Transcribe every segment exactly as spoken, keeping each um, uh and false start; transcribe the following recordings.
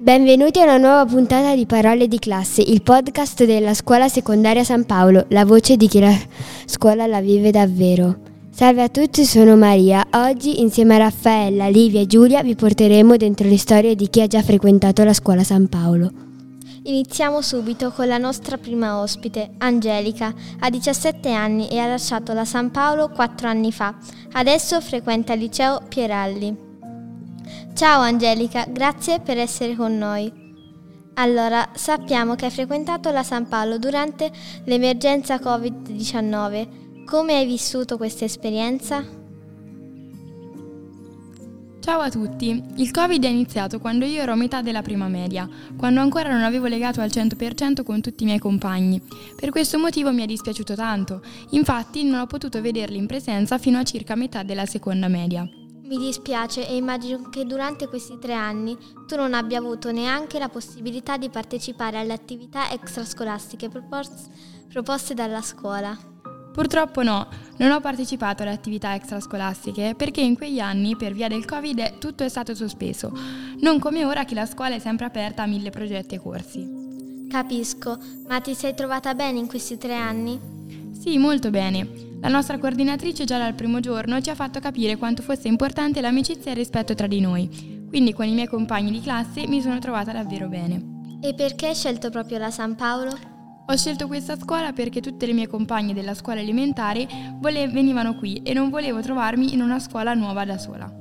Benvenuti a una nuova puntata di Parole di classe, il podcast della scuola secondaria San Paolo, la voce di chi la scuola la vive davvero. Salve a tutti, sono Maria. Oggi insieme a Raffaella, Livia e Giulia vi porteremo dentro le storie di chi ha già frequentato la scuola San Paolo. Iniziamo subito con la nostra prima ospite, Angelica. Ha diciassette anni e ha lasciato la San Paolo quattro anni fa. Adesso frequenta il liceo Pieralli. Ciao Angelica, grazie per essere con noi. Allora, sappiamo che hai frequentato la San Paolo durante l'emergenza covid diciannove. Come hai vissuto questa esperienza? Ciao a tutti! Il Covid è iniziato quando io ero a metà della prima media, quando ancora non avevo legato al cento per cento con tutti i miei compagni. Per questo motivo mi è dispiaciuto tanto, infatti non ho potuto vederli in presenza fino a circa metà della seconda media. Mi dispiace e immagino che durante questi tre anni tu non abbia avuto neanche la possibilità di partecipare alle attività extrascolastiche propos- proposte dalla scuola. Purtroppo no, non ho partecipato alle attività extrascolastiche perché in quegli anni, per via del Covid, tutto è stato sospeso, non come ora che la scuola è sempre aperta a mille progetti e corsi. Capisco, ma ti sei trovata bene in questi tre anni? Sì, molto bene. La nostra coordinatrice già dal primo giorno ci ha fatto capire quanto fosse importante l'amicizia e il rispetto tra di noi, quindi con i miei compagni di classe mi sono trovata davvero bene. E perché hai scelto proprio la San Paolo? Ho scelto questa scuola perché tutte le mie compagne della scuola elementare vole- venivano qui e non volevo trovarmi in una scuola nuova da sola.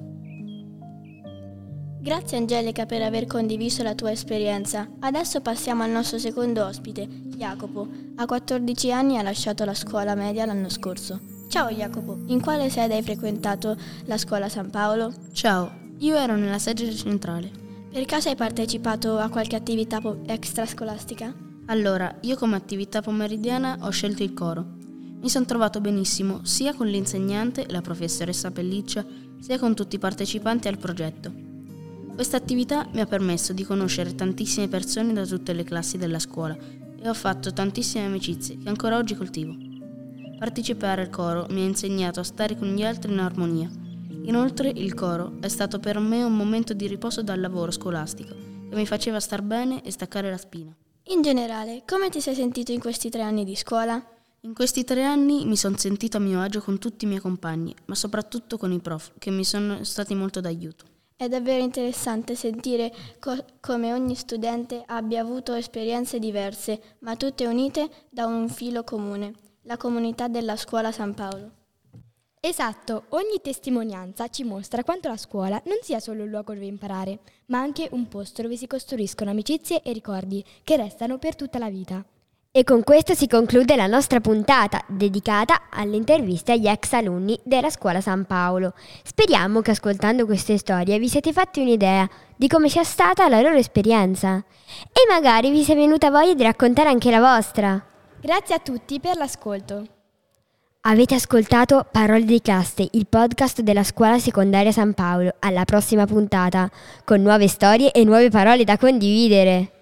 Grazie Angelica per aver condiviso la tua esperienza. Adesso passiamo al nostro secondo ospite, Jacopo. A quattordici anni ha lasciato la scuola media l'anno scorso. Ciao Jacopo, in quale sede hai frequentato la scuola San Paolo? Ciao, io ero nella sede centrale. Per caso hai partecipato a qualche attività po- extrascolastica? Allora, io come attività pomeridiana ho scelto il coro. Mi sono trovato benissimo sia con l'insegnante, la professoressa Pelliccia, sia con tutti i partecipanti al progetto. Questa attività mi ha permesso di conoscere tantissime persone da tutte le classi della scuola e ho fatto tantissime amicizie che ancora oggi coltivo. Partecipare al coro mi ha insegnato a stare con gli altri in armonia. Inoltre il coro è stato per me un momento di riposo dal lavoro scolastico che mi faceva star bene e staccare la spina. In generale, come ti sei sentito in questi tre anni di scuola? In questi tre anni mi sono sentito a mio agio con tutti i miei compagni, ma soprattutto con i prof, che mi sono stati molto d'aiuto. È davvero interessante sentire co- come ogni studente abbia avuto esperienze diverse, ma tutte unite da un filo comune, la comunità della scuola San Paolo. Esatto, ogni testimonianza ci mostra quanto la scuola non sia solo un luogo dove imparare, ma anche un posto dove si costruiscono amicizie e ricordi che restano per tutta la vita. E con questo si conclude la nostra puntata dedicata alle interviste agli ex alunni della scuola San Paolo. Speriamo che ascoltando queste storie vi siete fatti un'idea di come sia stata la loro esperienza e magari vi sia venuta voglia di raccontare anche la vostra. Grazie a tutti per l'ascolto. Avete ascoltato Parole di classe, il podcast della scuola secondaria San Paolo. Alla prossima puntata con nuove storie e nuove parole da condividere.